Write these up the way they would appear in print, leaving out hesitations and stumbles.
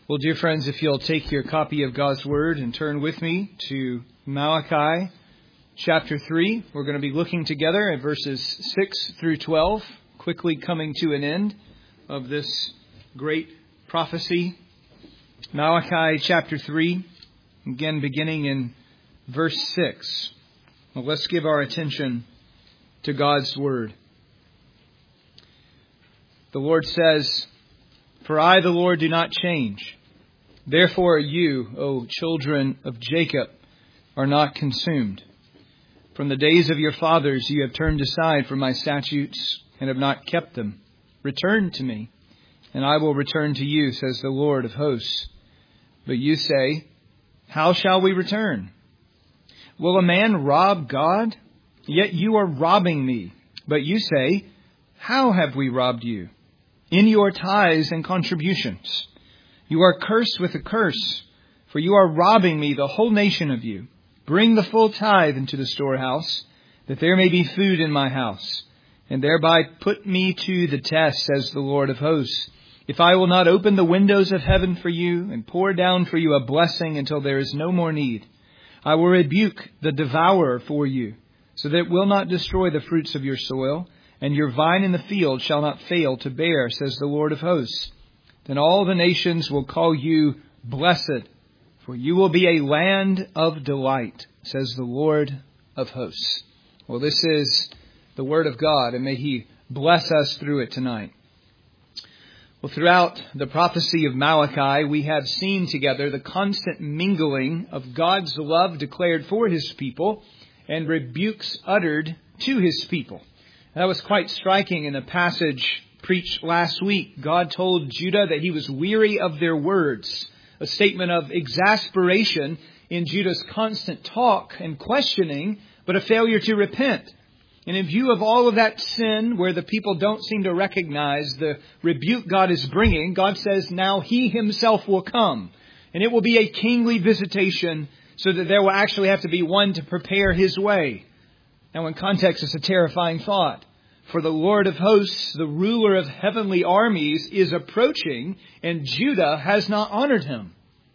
Well, dear friends, if you'll take your copy of God's Word and turn with me to Malachi chapter 3, we're going to be looking together at verses 6 through 12, quickly coming to an end of this great prophecy. Malachi chapter 3, again beginning in verse 6. Well, let's give our attention to God's Word. The Lord says, "For I, the Lord, do not change. Therefore you, O children of Jacob, are not consumed. From the days of your fathers you have turned aside from my statutes and have not kept them. Return to me, and I will return to you, says the Lord of hosts. But you say, how shall we return? Will a man rob God? Yet you are robbing me. But you say, how have we robbed you? In your tithes and contributions. You are cursed with a curse, for you are robbing me, the whole nation of you. Bring the full tithe into the storehouse, that there may be food in my house, and thereby put me to the test, says the Lord of hosts. If I will not open the windows of heaven for you, and pour down for you a blessing until there is no more need, I will rebuke the devourer for you, so that it will not destroy the fruits of your soil, and your vine in the field shall not fail to bear, says the Lord of hosts. Then all the nations will call you blessed, for you will be a land of delight, says the Lord of hosts." Well, this is the Word of God, and may He bless us through it tonight. Well, throughout the prophecy of Malachi, we have seen together the constant mingling of God's love declared for His people and rebukes uttered to His people. That was quite striking in a passage preached last week. God told Judah that He was weary of their words, a statement of exasperation in Judah's constant talk and questioning, but a failure to repent. And in view of all of that sin, where the people don't seem to recognize the rebuke God is bringing, God says now He Himself will come. And it will be a kingly visitation, so that there will actually have to be one to prepare His way. Now, in context, it's a terrifying thought. For the Lord of hosts, the ruler of heavenly armies, is approaching, and Judah has not honored Him.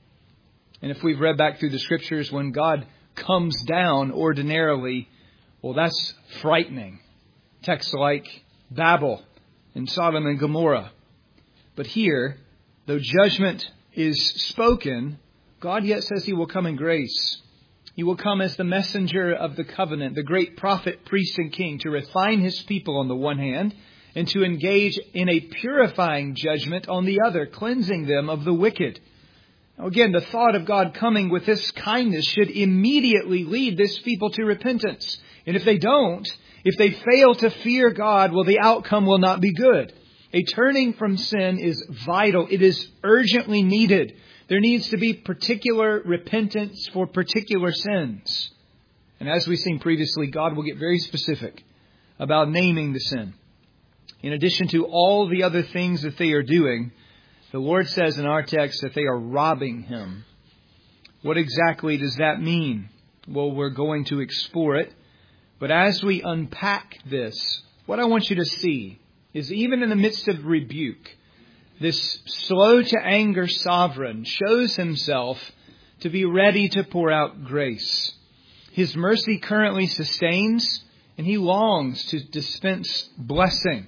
And if we've read back through the Scriptures, when God comes down ordinarily, well, that's frightening. Texts like Babel and Sodom and Gomorrah. But here, though judgment is spoken, God yet says He will come in grace. He will come as the messenger of the covenant, the great prophet, priest, and king, to refine His people on the one hand, and to engage in a purifying judgment on the other, cleansing them of the wicked. Now again, the thought of God coming with this kindness should immediately lead this people to repentance. And if they don't, if they fail to fear God, well, the outcome will not be good. A turning from sin is vital. It is urgently needed. There needs to be particular repentance for particular sins. And as we've seen previously, God will get very specific about naming the sin. In addition to all the other things that they are doing, the Lord says in our text that they are robbing Him. What exactly does that mean? Well, we're going to explore it. But as we unpack this, what I want you to see is even in the midst of rebuke, this slow-to-anger sovereign shows Himself to be ready to pour out grace. His mercy currently sustains, and He longs to dispense blessing.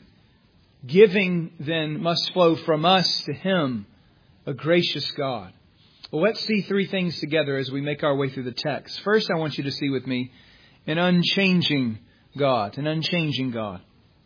Giving, then, must flow from us to Him, a gracious God. Well, let's see three things together as we make our way through the text. First, I want you to see with me an unchanging God, an unchanging God.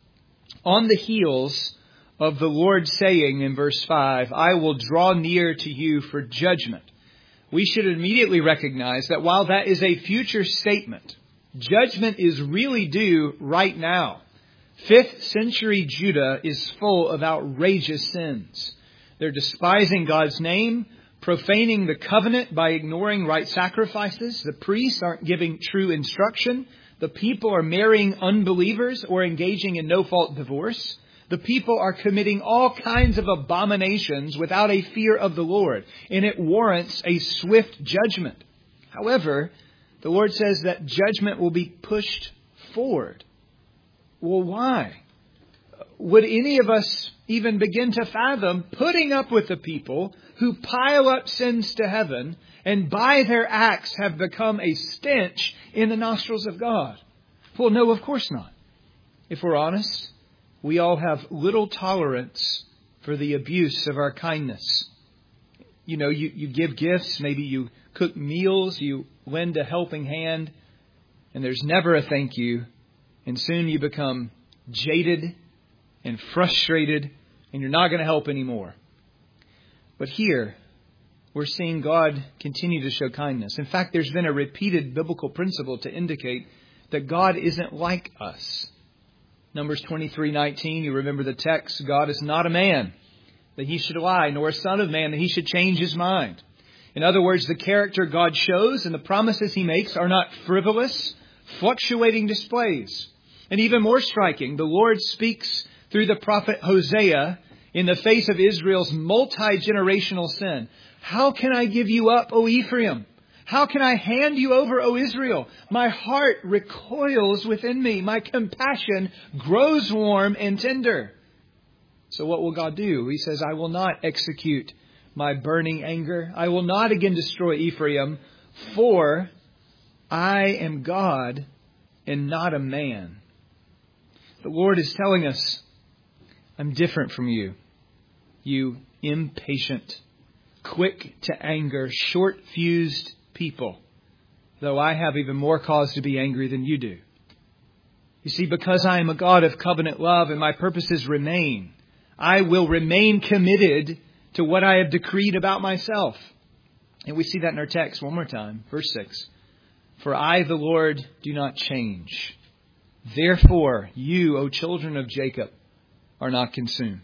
On the heels of the Lord saying in verse 5, "I will draw near to you for judgment," we should immediately recognize that while that is a future statement, judgment is really due right now. 5th century Judah is full of outrageous sins. They're despising God's name, profaning the covenant by ignoring right sacrifices. The priests aren't giving true instruction. The people are marrying unbelievers or engaging in no-fault divorce. The people are committing all kinds of abominations without a fear of the Lord, and it warrants a swift judgment. However, the Lord says that judgment will be pushed forward. Well, why? would any of us even begin to fathom putting up with the people who pile up sins to heaven and by their acts have become a stench in the nostrils of God? Well, no, of course not. If we're honest, we all have little tolerance for the abuse of our kindness. You know, you give gifts, maybe you cook meals, you lend a helping hand, and there's never a thank you. And soon you become jaded and frustrated, and you're not going to help anymore. But here, we're seeing God continue to show kindness. In fact, there's been a repeated biblical principle to indicate that God isn't like us. Numbers 23:19, you remember the text, God is not a man that he should lie, nor a son of man that he should change his mind. In other words, the character God shows and the promises he makes are not frivolous, fluctuating displays. And even more striking, the Lord speaks through the prophet Hosea in the face of Israel's multi-generational sin. How can I give you up, O Ephraim? How can I hand you over, O Israel? My heart recoils within me. My compassion grows warm and tender. So what will God do? He says, I will not execute my burning anger. I will not again destroy Ephraim, for I am God and not a man. The Lord is telling us, I'm different from you. You impatient, quick to anger, short-fused people. Though I have even more cause to be angry than you do. You see, because I am a God of covenant love and my purposes remain, I will remain committed to what I have decreed about myself. And we see that in our text one more time. Verse 6. For I, the Lord, do not change. Therefore, you, O children of Jacob, are not consumed.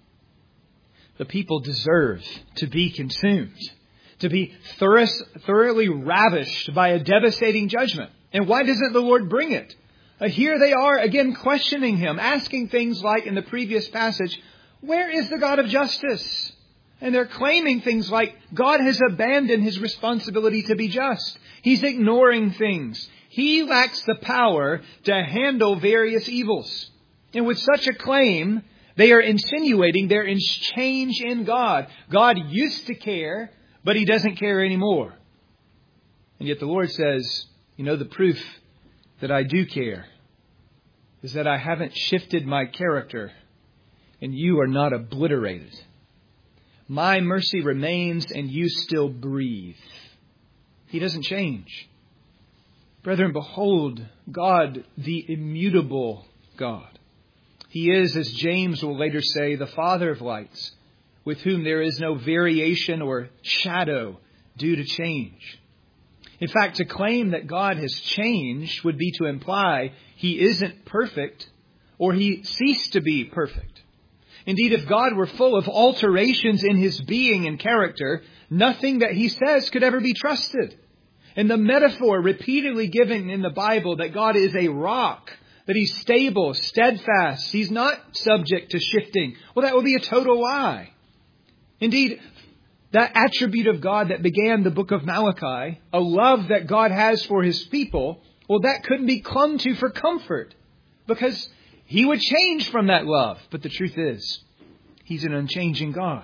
The people deserve to be consumed, to be thoroughly ravished by a devastating judgment. And why doesn't the Lord bring it? Here they are again questioning him, asking things like in the previous passage, where is the God of justice? And they're claiming things like God has abandoned his responsibility to be just. He's ignoring things. He lacks the power to handle various evils. And with such a claim, they are insinuating there is change in God. God used to care, but he doesn't care anymore. And yet the Lord says, you know, the proof that I do care is that I haven't shifted my character and you are not obliterated. My mercy remains and you still breathe. He doesn't change. Brethren, behold God, the immutable God. He is, as James will later say, the Father of lights, with whom there is no variation or shadow due to change. In fact, to claim that God has changed would be to imply he isn't perfect or he ceased to be perfect. Indeed, if God were full of alterations in his being and character, nothing that he says could ever be trusted. And the metaphor repeatedly given in the Bible that God is a rock, that he's stable, steadfast, he's not subject to shifting, well, that would be a total lie. Indeed, that attribute of God that began the book of Malachi, a love that God has for his people, well, that couldn't be clung to for comfort because he would change from that love. But the truth is, he's an unchanging God.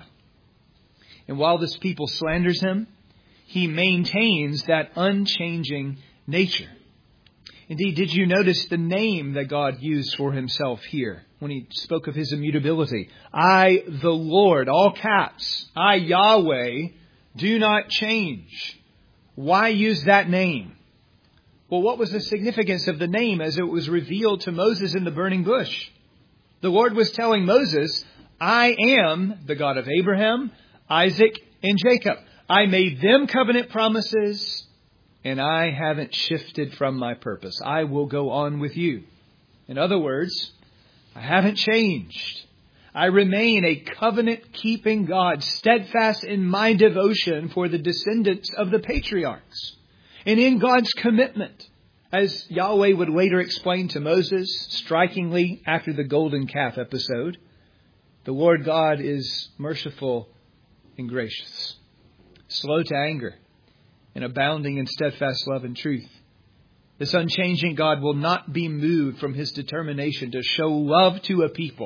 And while this people slanders him, he maintains that unchanging nature. Indeed, did you notice the name that God used for himself here when he spoke of his immutability? I, the Lord, all caps, I, Yahweh, do not change. Why use that name? Well, what was the significance of the name as it was revealed to Moses in the burning bush? The Lord was telling Moses, I am the God of Abraham, Isaac, and Jacob. I made them covenant promises, and I haven't shifted from my purpose. I will go on with you. In other words, I haven't changed. I remain a covenant-keeping God, steadfast in my devotion for the descendants of the patriarchs. And in God's commitment, as Yahweh would later explain to Moses, strikingly after the golden calf episode, the Lord God is merciful and gracious, slow to anger, and abounding in steadfast love and truth. This unchanging God will not be moved from his determination to show love to a people,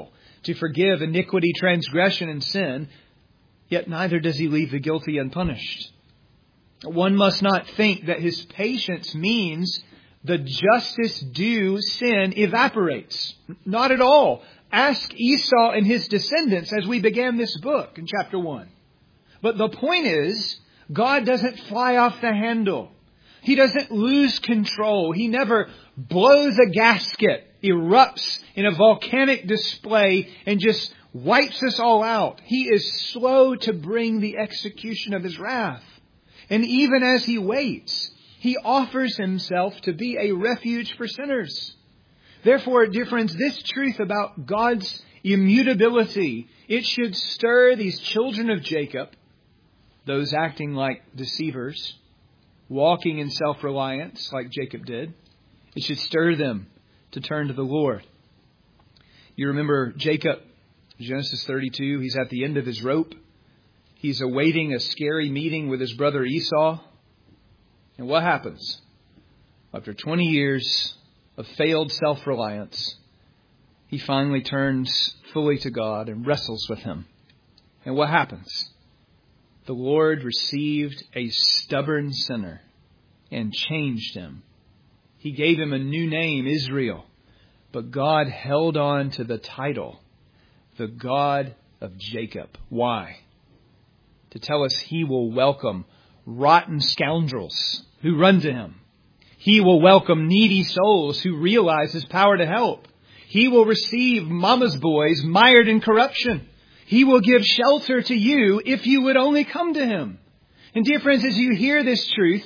to forgive iniquity, transgression, and sin, yet neither does He leave the guilty unpunished. One must not think that His patience means the justice due sin evaporates. Not at all. Ask Esau and his descendants as we began this book in chapter 1. But the point is, God doesn't fly off the handle. He doesn't lose control. He never blows a gasket, erupts in a volcanic display, and just wipes us all out. He is slow to bring the execution of His wrath. And even as He waits, He offers Himself to be a refuge for sinners. Therefore, dear friends, this truth about God's immutability, it should stir these children of Jacob, those acting like deceivers, walking in self-reliance like Jacob did. It should stir them to turn to the Lord. You remember Jacob, Genesis 32, he's at the end of his rope. He's awaiting a scary meeting with his brother Esau. And what happens? After 20 years of failed self-reliance, he finally turns fully to God and wrestles with Him. And what happens? The Lord received a stubborn sinner and changed him. He gave him a new name, Israel. But God held on to the title, the God of Jacob. Why? To tell us He will welcome rotten scoundrels who run to Him. He will welcome needy souls who realize His power to help. He will receive mama's boys mired in corruption. He will give shelter to you if you would only come to Him. And dear friends, as you hear this truth,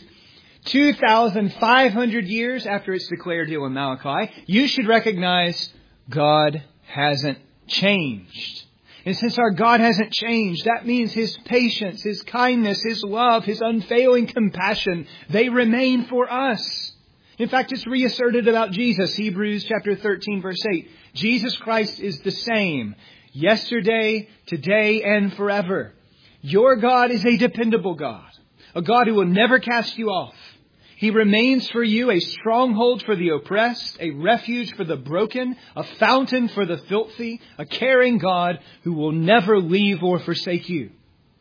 2,500 years after it's declared here in Malachi, you should recognize God hasn't changed. And since our God hasn't changed, that means His patience, His kindness, His love, His unfailing compassion, they remain for us. In fact, it's reasserted about Jesus, Hebrews chapter 13, verse 8. Jesus Christ is the same yesterday, today, and forever. Your God is a dependable God, a God who will never cast you off. He remains for you a stronghold for the oppressed, a refuge for the broken, a fountain for the filthy, a caring God who will never leave or forsake you.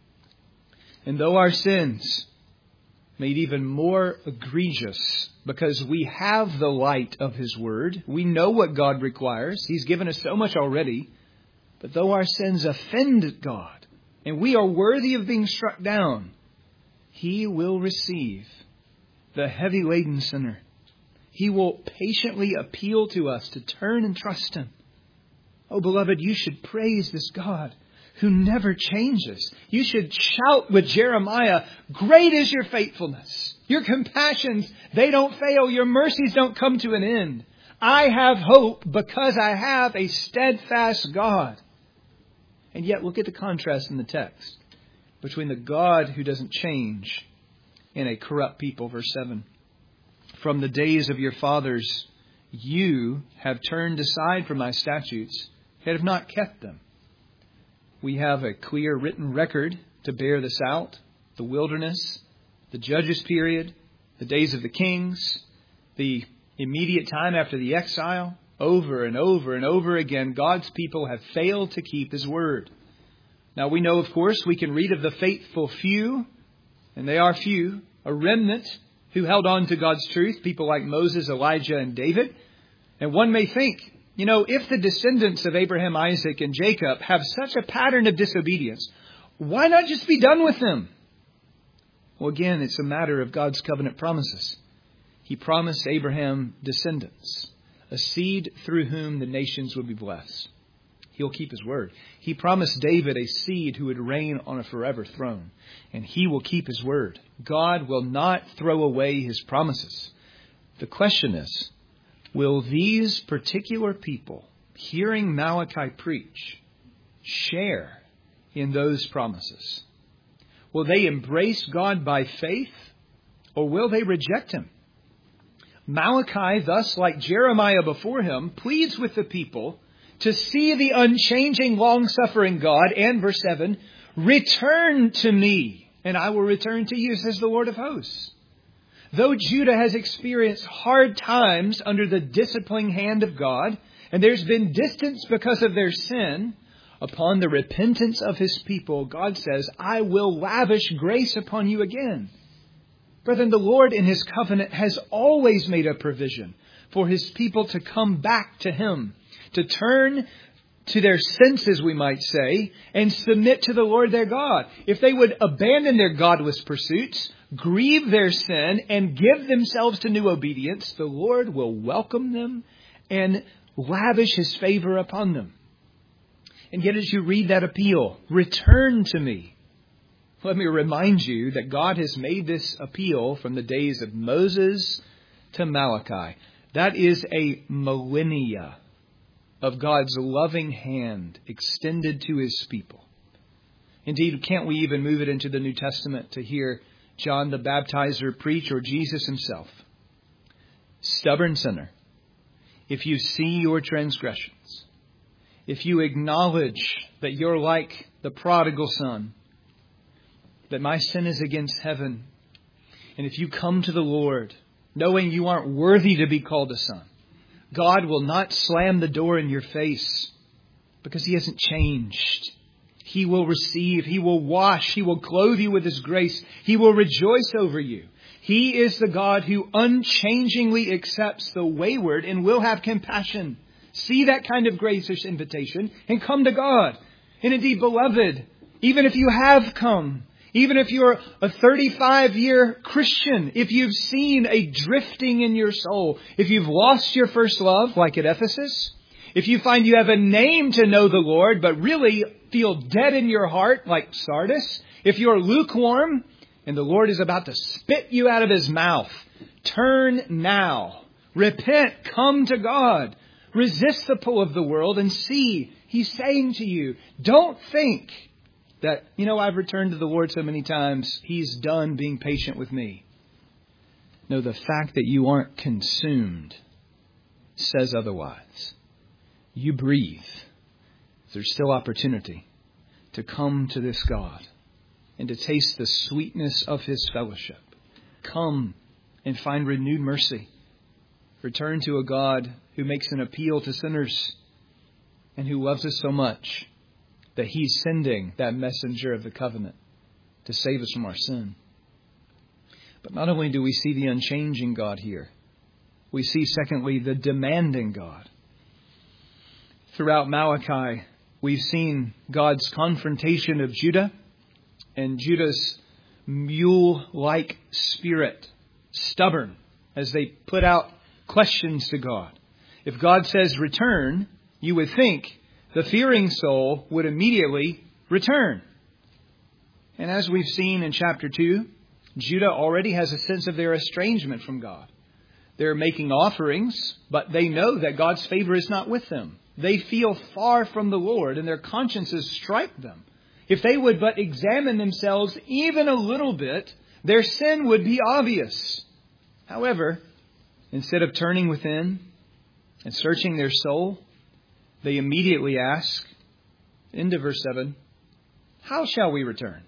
And though our sins made even more egregious because we have the light of His Word, we know what God requires. He's given us so much already. But though our sins offend God and we are worthy of being struck down, He will receive the heavy-laden sinner. He will patiently appeal to us to turn and trust Him. Oh, beloved, you should praise this God who never changes. You should shout with Jeremiah, "Great is your faithfulness. Your compassions, they don't fail. Your mercies don't come to an end. I have hope because I have a steadfast God." And yet, look at the contrast in the text between the God who doesn't change and a corrupt people. Verse 7. From the days of your fathers, you have turned aside from my statutes and have not kept them. We have a clear written record to bear this out. The wilderness, the judges period, the days of the kings, the immediate time after the exile. Over and over and over again, God's people have failed to keep His word. Now we know, of course, we can read of the faithful few, and they are few, a remnant who held on to God's truth, people like Moses, Elijah, and David. And one may think, if the descendants of Abraham, Isaac, and Jacob have such a pattern of disobedience, why not just be done with them? Well, again, it's a matter of God's covenant promises. He promised Abraham descendants, a seed through whom the nations would be blessed. He'll keep His word. He promised David a seed who would reign on a forever throne, and He will keep His word. God will not throw away His promises. The question is, will these particular people, hearing Malachi preach, share in those promises? Will they embrace God by faith, or will they reject Him? Malachi, thus like Jeremiah before him, pleads with the people to see the unchanging, long-suffering God. And verse 7, return to me, and I will return to you, says the Lord of hosts. Though Judah has experienced hard times under the disciplining hand of God, and there's been distance because of their sin, upon the repentance of His people, God says, I will lavish grace upon you again. Brethren, the Lord in His covenant has always made a provision for His people to come back to Him, to turn to their senses, we might say, and submit to the Lord their God. If they would abandon their godless pursuits, grieve their sin, and give themselves to new obedience, the Lord will welcome them and lavish His favor upon them. And yet as you read that appeal, return to me, let me remind you that God has made this appeal from the days of Moses to Malachi. That is a millennia of God's loving hand extended to His people. Indeed, can't we even move it into the New Testament to hear John the Baptizer preach, or Jesus Himself? Stubborn sinner, if you see your transgressions, if you acknowledge that you're like the prodigal son, that my sin is against heaven, and if you come to the Lord knowing you aren't worthy to be called a son, God will not slam the door in your face because He hasn't changed. He will receive, He will wash, He will clothe you with His grace. He will rejoice over you. He is the God who unchangingly accepts the wayward and will have compassion. See that kind of gracious invitation and come to God. And indeed, beloved, even if you have come, even if you're a 35-year Christian, if you've seen a drifting in your soul, if you've lost your first love, like at Ephesus, if you find you have a name to know the Lord, but really feel dead in your heart, like Sardis, if you're lukewarm and the Lord is about to spit you out of His mouth, turn now. Repent. Come to God. Resist the pull of the world and see. He's saying to you, don't think that, I've returned to the Lord so many times, He's done being patient with me. No, the fact that you aren't consumed says otherwise. You breathe. There's still opportunity to come to this God and to taste the sweetness of His fellowship. Come and find renewed mercy. Return to a God who makes an appeal to sinners and who loves us so much that He's sending that messenger of the covenant to save us from our sin. But not only do we see the unchanging God here, we see, secondly, the demanding God. Throughout Malachi, we've seen God's confrontation of Judah and Judah's mule-like spirit, stubborn, as they put out questions to God. If God says return, you would think the fearing soul would immediately return. And as we've seen in chapter 2, Judah already has a sense of their estrangement from God. They're making offerings, but they know that God's favor is not with them. They feel far from the Lord, and their consciences strike them. If they would but examine themselves even a little bit, their sin would be obvious. However, instead of turning within and searching their soul, they immediately ask, into verse 7, how shall we return?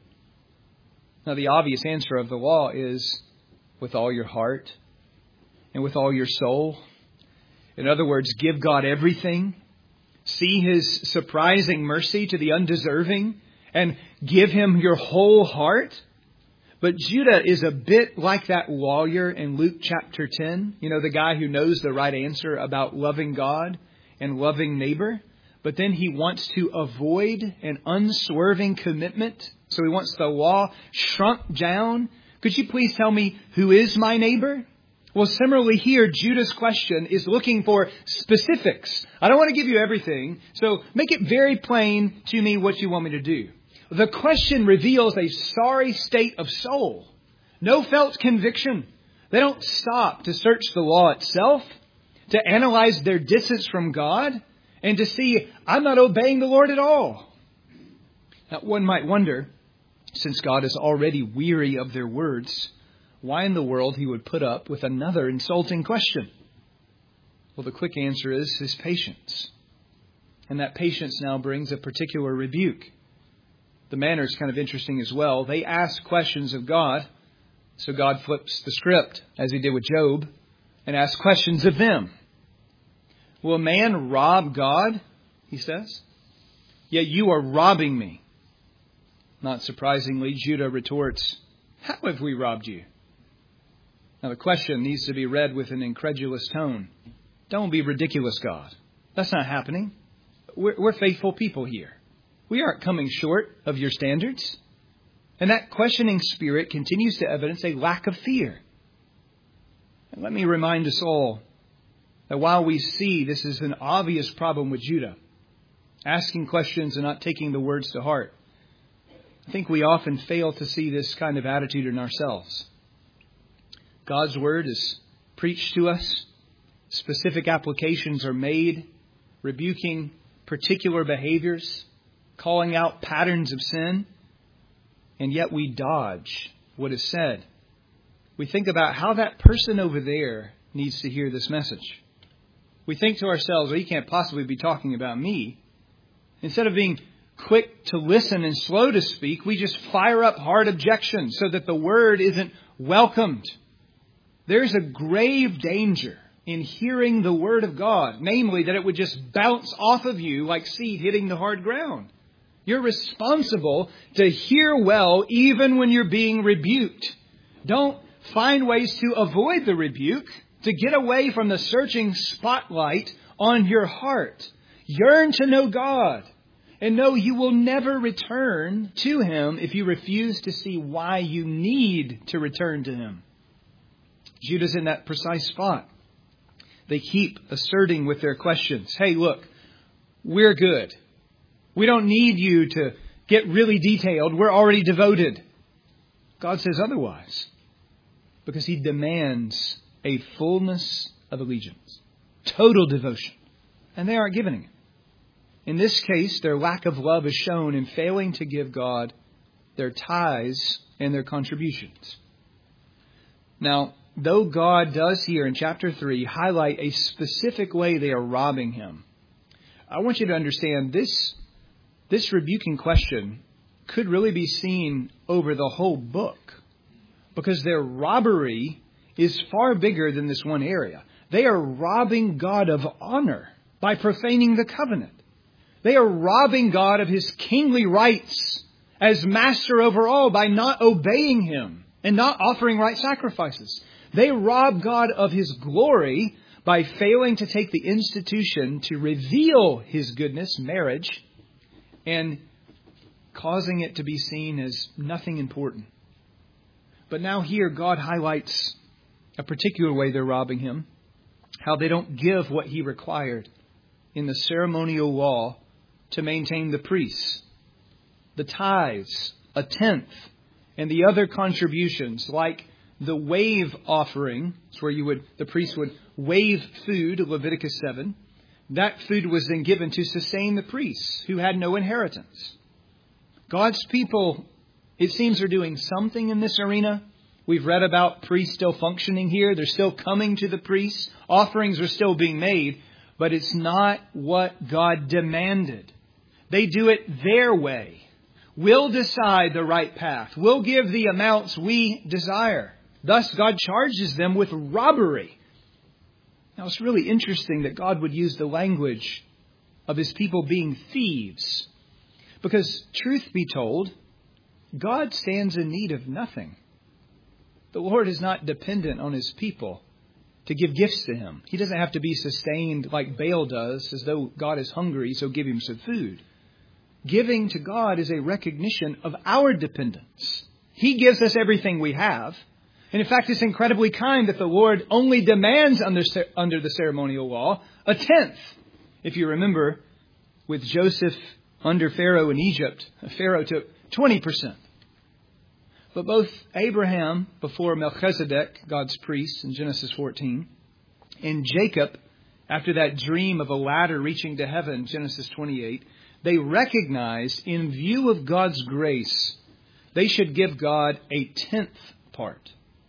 Now, the obvious answer of the law is with all your heart and with all your soul. In other words, give God everything. See His surprising mercy to the undeserving and give Him your whole heart. But Judah is a bit like that lawyer in Luke chapter 10. The guy who knows the right answer about loving God and loving neighbor. But then he wants to avoid an unswerving commitment. So he wants the law shrunk down. Could you please tell me who is my neighbor? Well, similarly here, Judah's question is looking for specifics. I don't want to give you everything, so make it very plain to me what you want me to do. The question reveals a sorry state of soul. No felt conviction. They don't stop to search the law itself, to analyze their distance from God, and to see, I'm not obeying the Lord at all. Now, one might wonder, since God is already weary of their words, why in the world He would put up with another insulting question? Well, the quick answer is His patience. And that patience now brings a particular rebuke. The manner is kind of interesting as well. They ask questions of God, so God flips the script, as He did with Job, and asks questions of them. Will a man rob God? He says. Yet you are robbing me. Not surprisingly, Judah retorts, how have we robbed you? Now the question needs to be read with an incredulous tone. Don't be ridiculous, God. That's not happening. We're faithful people here. We aren't coming short of your standards. And that questioning spirit continues to evidence a lack of fear. And let me remind us all that while we see this is an obvious problem with Judah, asking questions and not taking the words to heart, I think we often fail to see this kind of attitude in ourselves. God's word is preached to us. Specific applications are made, rebuking particular behaviors, calling out patterns of sin, and yet we dodge what is said. We think about how that person over there needs to hear this message. We think to ourselves, well, he can't possibly be talking about me. Instead of being quick to listen and slow to speak, we just fire up hard objections so that the word isn't welcomed. There's a grave danger in hearing the word of God, namely that it would just bounce off of you like seed hitting the hard ground. You're responsible to hear well even when you're being rebuked. Don't find ways to avoid the rebuke, to get away from the searching spotlight on your heart. Yearn to know God and know you will never return to Him if you refuse to see why you need to return to Him. Judah's in that precise spot. They keep asserting with their questions, hey, look, we're good. We don't need you to get really detailed. We're already devoted. God says otherwise, because He demands a fullness of allegiance, total devotion, and they aren't giving it. In this case, their lack of love is shown in failing to give God their tithes and their contributions. Now, though God does here in chapter 3 highlight a specific way they are robbing Him, I want you to understand this rebuking question could really be seen over the whole book, because their robbery is far bigger than this one area. They are robbing God of honor by profaning the covenant. They are robbing God of His kingly rights as master over all by not obeying Him and not offering right sacrifices. They rob God of His glory by failing to take the institution to reveal His goodness, marriage, and causing it to be seen as nothing important. But now here God highlights a particular way they're robbing Him, how they don't give what He required in the ceremonial law to maintain the priests, the tithes, a tenth, and the other contributions like the wave offering, it's where the priest would wave food, Leviticus 7. That food was then given to sustain the priests who had no inheritance. God's people, it seems, are doing something in this arena. We've read about priests still functioning here. They're still coming to the priests. Offerings are still being made, but it's not what God demanded. They do it their way. We'll decide the right path. We'll give the amounts we desire. Thus, God charges them with robbery. Now, it's really interesting that God would use the language of His people being thieves. Because, truth be told, God stands in need of nothing. The Lord is not dependent on His people to give gifts to Him. He doesn't have to be sustained like Baal does, as though God is hungry, so give Him some food. Giving to God is a recognition of our dependence. He gives us everything we have. And in fact, it's incredibly kind that the Lord only demands under the ceremonial law a tenth. If you remember, with Joseph under Pharaoh in Egypt, Pharaoh took 20%. But both Abraham, before Melchizedek, God's priest in Genesis 14, and Jacob, after that dream of a ladder reaching to heaven, Genesis 28, they recognized, in view of God's grace, they should give God a tenth part.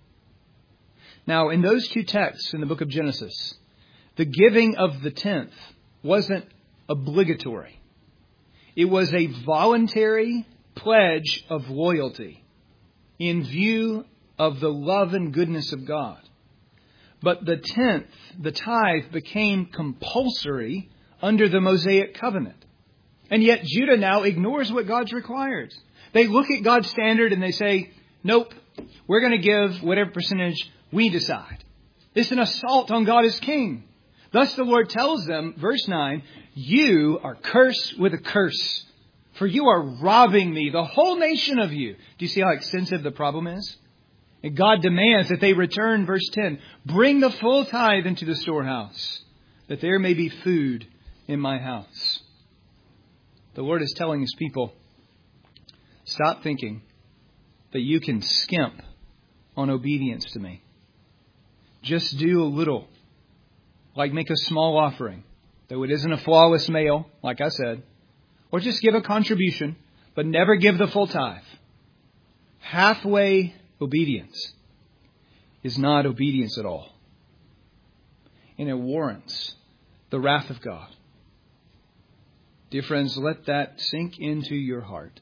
Now, in those two texts in the book of Genesis, the giving of the tenth wasn't obligatory. It was a voluntary pledge of loyalty in view of the love and goodness of God. But the tenth, the tithe, became compulsory under the Mosaic covenant. And yet Judah now ignores what God's required. They look at God's standard and they say, nope, we're going to give whatever percentage we decide. It's an assault on God as king. Thus the Lord tells them, verse 9, you are cursed with a curse, for you are robbing me, the whole nation of you. Do you see how extensive the problem is? And God demands that they return, verse 10, bring the full tithe into the storehouse, that there may be food in my house. The Lord is telling His people, stop thinking that you can skimp on obedience to me. Just do a little, like make a small offering, though it isn't a flawless male, like I said, or just give a contribution, but never give the full tithe. Halfway obedience is not obedience at all. And it warrants the wrath of God. Dear friends, let that sink into your heart.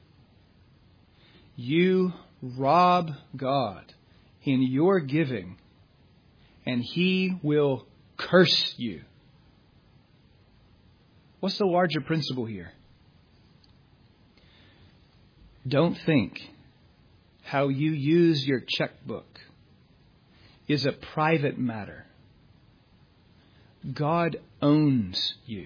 You rob God in your giving, and He will curse you. What's the larger principle here? Don't think how you use your checkbook is a private matter. God owns you.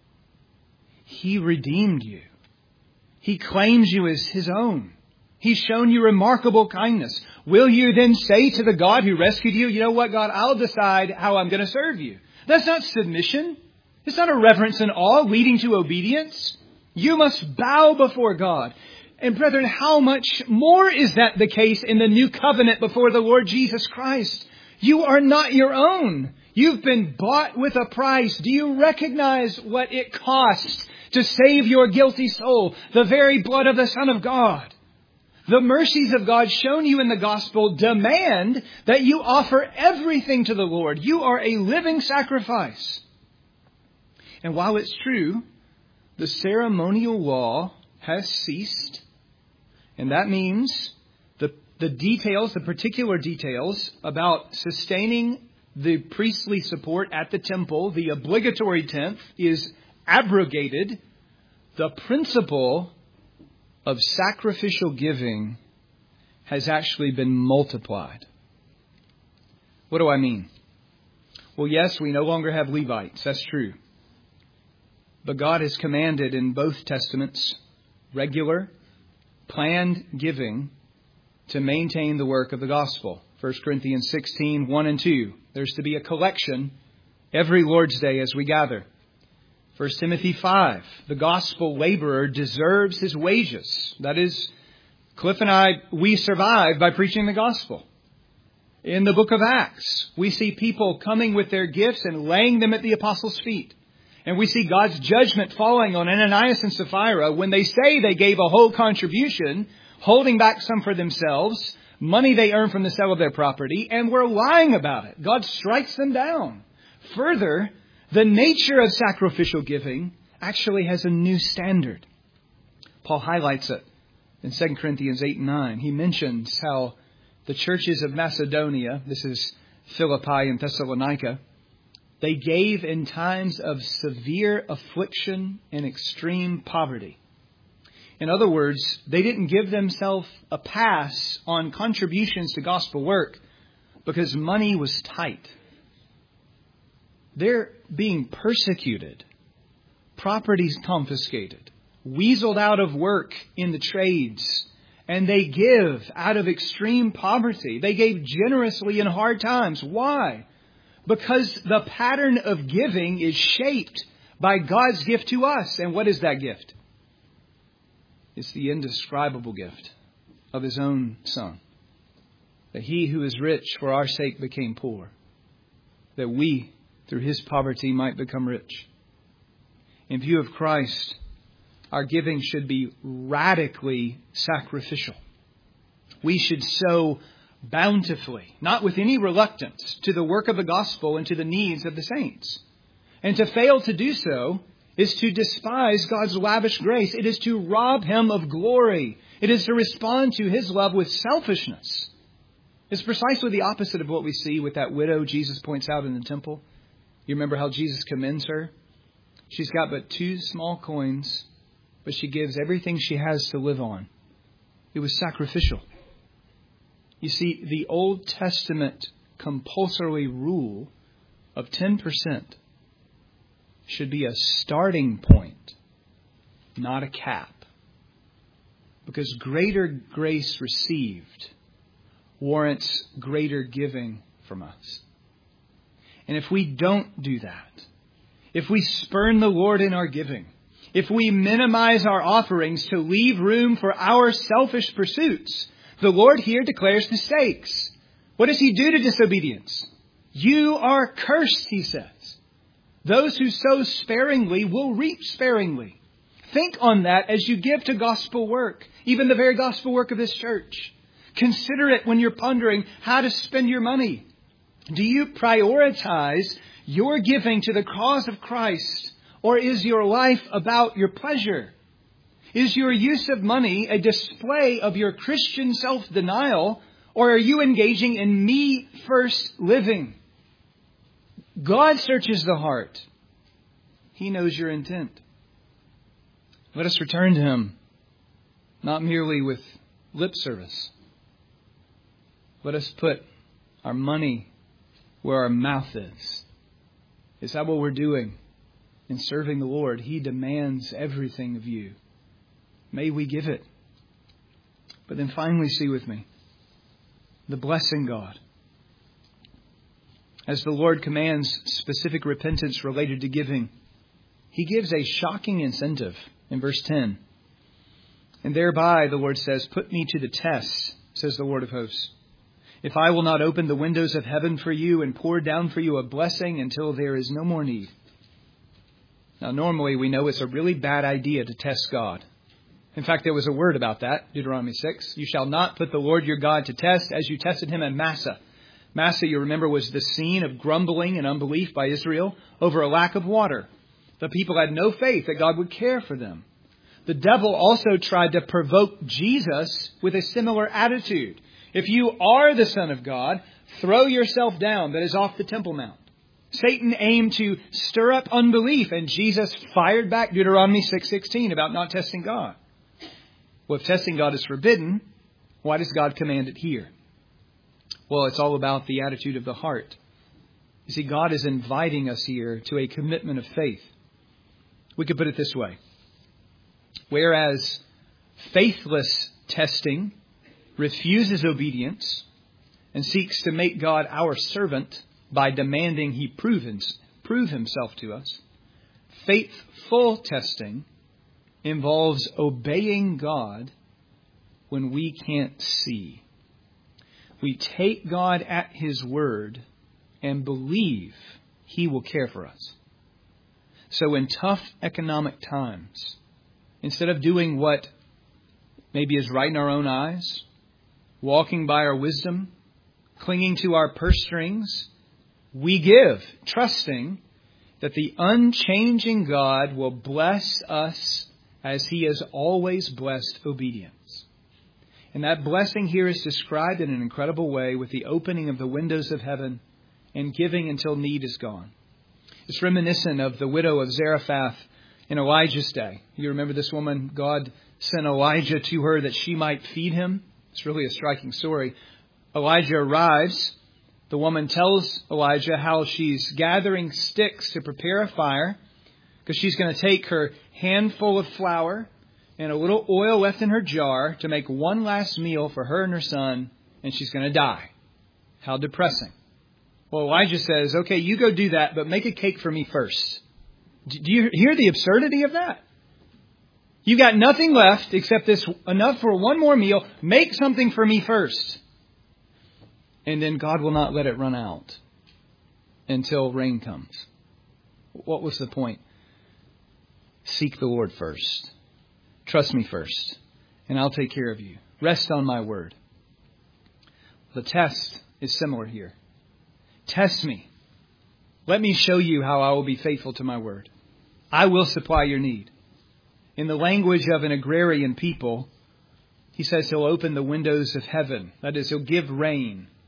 He redeemed you. He claims you as His own. He's shown you remarkable kindness. Will you then say to the God who rescued you, you know what, God, I'll decide how I'm going to serve you? That's not submission. It's not a reverence and awe leading to obedience. You must bow before God. And brethren, how much more is that the case in the new covenant before the Lord Jesus Christ? You are not your own. You've been bought with a price. Do you recognize what it costs to save your guilty soul? The very blood of the Son of God. The mercies of God shown you in the gospel demand that you offer everything to the Lord. You are a living sacrifice. And while it's true, the ceremonial law has ceased. And that means the details, the particular details about sustaining the priestly support at the temple, the obligatory tenth, is abrogated. The principle of sacrificial giving has actually been multiplied. What do I mean? Well, yes, we no longer have Levites. That's true. But God has commanded in both Testaments regular, planned giving to maintain the work of the gospel. 1 Corinthians 16, 1 and 2. There's to be a collection every Lord's Day as we gather. 1 Timothy 5, the gospel laborer deserves his wages. That is, Cliff and I, we survive by preaching the gospel. In the book of Acts, we see people coming with their gifts and laying them at the apostles' feet. And we see God's judgment falling on Ananias and Sapphira when they say they gave a whole contribution, holding back some for themselves, money they earned from the sale of their property, and were lying about it. God strikes them down. Further, the nature of sacrificial giving actually has a new standard. Paul highlights it in 2 Corinthians 8 and 9. He mentions how the churches of Macedonia, this is Philippi and Thessalonica, they gave in times of severe affliction and extreme poverty. In other words, they didn't give themselves a pass on contributions to gospel work because money was tight. They're being persecuted, properties confiscated, weaseled out of work in the trades, and they give out of extreme poverty. They gave generously in hard times. Why? Because the pattern of giving is shaped by God's gift to us. And what is that gift? It's the indescribable gift of His own Son. That He who is rich for our sake became poor. That we, through His poverty, might become rich. In view of Christ, our giving should be radically sacrificial. We should sow bountifully, not with any reluctance, to the work of the gospel and to the needs of the saints. And to fail to do so is to despise God's lavish grace. It is to rob Him of glory. It is to respond to His love with selfishness. It's precisely the opposite of what we see with that widow Jesus points out in the temple. You remember how Jesus commends her? She's got but 2 small coins, but she gives everything she has to live on. It was sacrificial. You see, the Old Testament compulsory rule of 10% should be a starting point, not a cap. Because greater grace received warrants greater giving from us. And if we don't do that, if we spurn the Lord in our giving, if we minimize our offerings to leave room for our selfish pursuits, the Lord here declares the stakes. What does He do to disobedience? You are cursed, He says. Those who sow sparingly will reap sparingly. Think on that as you give to gospel work, even the very gospel work of this church. Consider it when you're pondering how to spend your money. Do you prioritize your giving to the cause of Christ, or is your life about your pleasure? Is your use of money a display of your Christian self-denial, or are you engaging in me-first living? God searches the heart. He knows your intent. Let us return to Him, not merely with lip service. Let us put our money where our mouth is. Is that what we're doing in serving the Lord? He demands everything of you. May we give it. But then finally see with me the blessing God. As the Lord commands specific repentance related to giving, He gives a shocking incentive in verse 10. And thereby, the Lord says, put me to the test, says the Lord of hosts. If I will not open the windows of heaven for you and pour down for you a blessing until there is no more need. Now, normally we know it's a really bad idea to test God. In fact, there was a word about that, Deuteronomy 6. You shall not put the Lord your God to test as you tested Him at Massah. Massah, you remember, was the scene of grumbling and unbelief by Israel over a lack of water. The people had no faith that God would care for them. The devil also tried to provoke Jesus with a similar attitude. If you are the Son of God, throw yourself down, that is, off the Temple Mount. Satan aimed to stir up unbelief, and Jesus fired back Deuteronomy 6:16 about not testing God. Well, if testing God is forbidden, why does God command it here? Well, it's all about the attitude of the heart. You see, God is inviting us here to a commitment of faith. We could put it this way. Whereas faithless testing refuses obedience and seeks to make God our servant by demanding He prove Himself to us, faithful testing involves obeying God when we can't see. We take God at His word and believe He will care for us. So in tough economic times, instead of doing what maybe is right in our own eyes, walking by our wisdom, clinging to our purse strings, we give, trusting that the unchanging God will bless us as He has always blessed obedience. And that blessing here is described in an incredible way with the opening of the windows of heaven and giving until need is gone. It's reminiscent of the widow of Zarephath in Elijah's day. You remember this woman? God sent Elijah to her that she might feed him. It's really a striking story. Elijah arrives. The woman tells Elijah how she's gathering sticks to prepare a fire because she's going to take her handful of flour and a little oil left in her jar to make one last meal for her and her son, and she's going to die. How depressing. Well, Elijah says, okay, you go do that, but make a cake for me first. Do you hear the absurdity of that? You've got nothing left except this enough for one more meal. Make something for me first. And then God will not let it run out until rain comes. What was the point? Seek the Lord first. Trust me first, and I'll take care of you. Rest on my word. The test is similar here. Test me. Let me show you how I will be faithful to my word. I will supply your need. In the language of an agrarian people, he says He'll open the windows of heaven. That is, He'll give rain.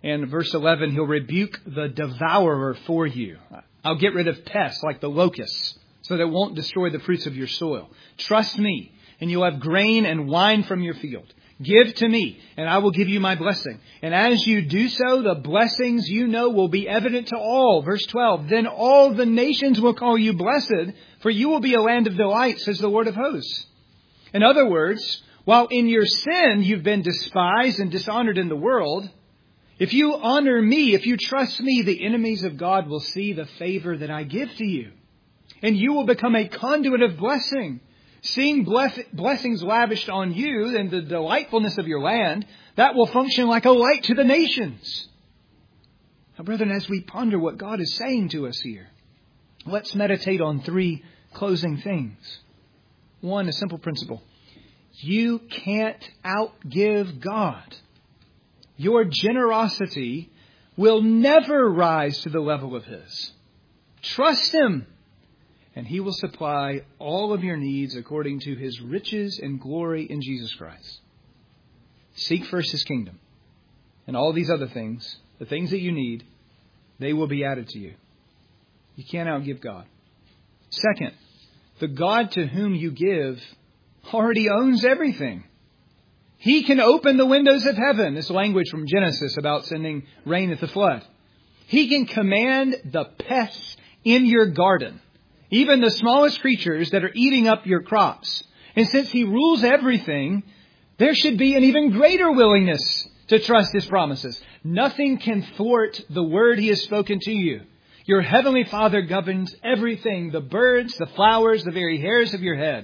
And verse 11, He'll rebuke the devourer for you. I'll get rid of pests like the locusts so that it won't destroy the fruits of your soil. Trust me, and you'll have grain and wine from your field. Give to me, and I will give you my blessing. And as you do so, the blessings you know will be evident to all. Verse 12, then all the nations will call you blessed, for you will be a land of delight, says the Lord of hosts. In other words, while in your sin you've been despised and dishonored in the world, if you honor me, if you trust me, the enemies of God will see the favor that I give to you. And you will become a conduit of blessing. Seeing blessings lavished on you and the delightfulness of your land, that will function like a light to the nations. Now, brethren, as we ponder what God is saying to us here, let's meditate on three closing things. One, a simple principle. You can't outgive God. Your generosity will never rise to the level of His. Trust Him, and He will supply all of your needs according to His riches and glory in Jesus Christ. Seek first His kingdom, and all these other things, the things that you need, they will be added to you. You can't outgive God. Second, the God to whom you give already owns everything. He can open the windows of heaven. This language from Genesis about sending rain at the flood. He can command the pests in your garden, even the smallest creatures that are eating up your crops. And since He rules everything, there should be an even greater willingness to trust His promises. Nothing can thwart the word He has spoken to you. Your Heavenly Father governs everything, the birds, the flowers, the very hairs of your head.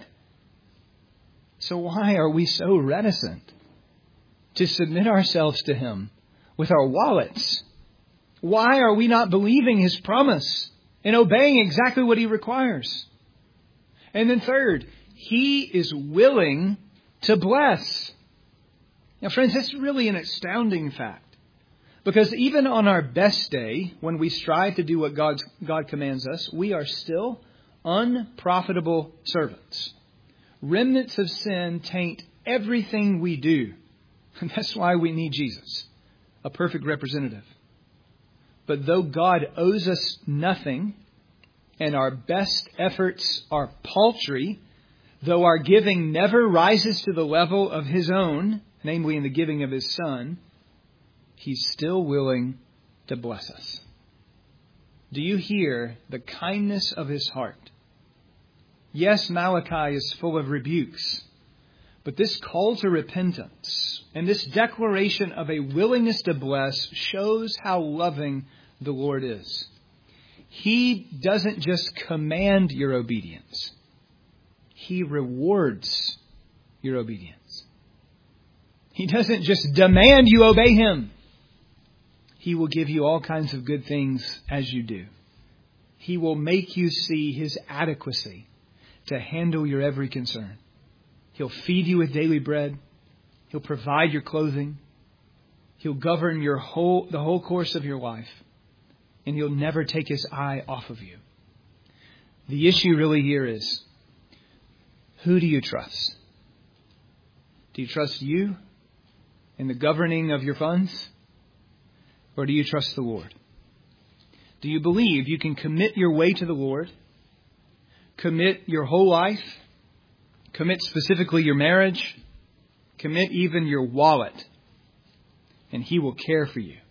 So why are we so reticent to submit ourselves to Him with our wallets? Why are we not believing His promise and obeying exactly what He requires? And then third, He is willing to bless. Now, friends, this is really an astounding fact. Because even on our best day, when we strive to do what God commands us, we are still unprofitable servants. Remnants of sin taint everything we do. And that's why we need Jesus, a perfect representative. But though God owes us nothing, and our best efforts are paltry, though our giving never rises to the level of His own, namely in the giving of His Son, He's still willing to bless us. Do you hear the kindness of His heart? Yes, Malachi is full of rebukes, but this call to repentance and this declaration of a willingness to bless shows how loving the Lord is. He doesn't just command your obedience. He rewards your obedience. He doesn't just demand you obey Him. He will give you all kinds of good things as you do. He will make you see His adequacy to handle your every concern. He'll feed you with daily bread. He'll provide your clothing. He'll govern the whole course of your life. And He'll never take His eye off of you. The issue really here is, who do you trust? Do you trust you in the governing of your funds? Or do you trust the Lord? Do you believe you can commit your way to the Lord? Commit your whole life? Commit specifically your marriage? Commit even your wallet? And He will care for you.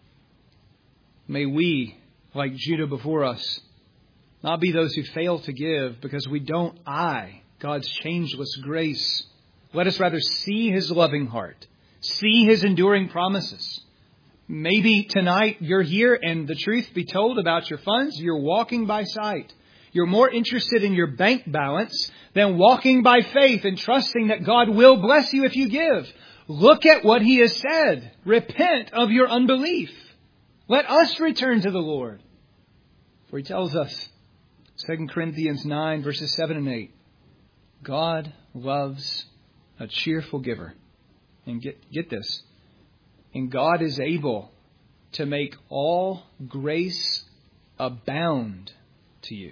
May we, like Judah before us, not be those who fail to give because we don't eye God's changeless grace. Let us rather see His loving heart, see His enduring promises. Maybe tonight you're here and the truth be told about your funds, you're walking by sight. You're more interested in your bank balance than walking by faith and trusting that God will bless you if you give. Look at what He has said. Repent of your unbelief. Let us return to the Lord. For He tells us, 2 Corinthians 9, verses 7 and 8, God loves a cheerful giver. And get this. And God is able to make all grace abound to you.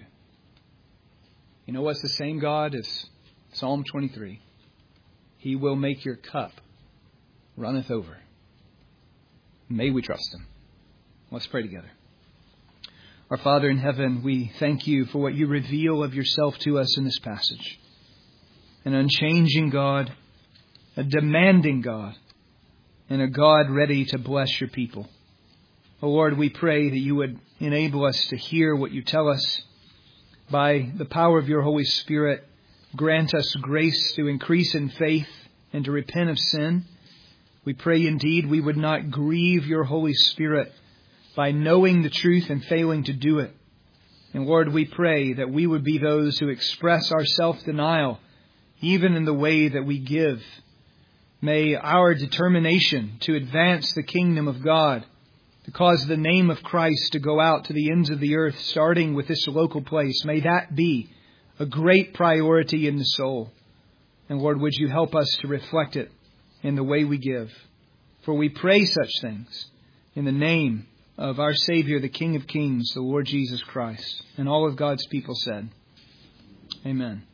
You know what's the same God as Psalm 23? He will make your cup runneth over. May we trust Him. Let's pray together. Our Father in heaven, we thank You for what You reveal of Yourself to us in this passage. An unchanging God, a demanding God, and a God ready to bless Your people. Oh Lord, we pray that You would enable us to hear what You tell us. By the power of Your Holy Spirit, grant us grace to increase in faith and to repent of sin. We pray indeed we would not grieve Your Holy Spirit by knowing the truth and failing to do it. And Lord, we pray that we would be those who express our self-denial, even in the way that we give. May our determination to advance the kingdom of God, to cause the name of Christ to go out to the ends of the earth, starting with this local place, may that be a great priority in the soul. And Lord, would You help us to reflect it in the way we give. For we pray such things in the name of our Savior, the King of Kings, the Lord Jesus Christ. And all of God's people said, Amen.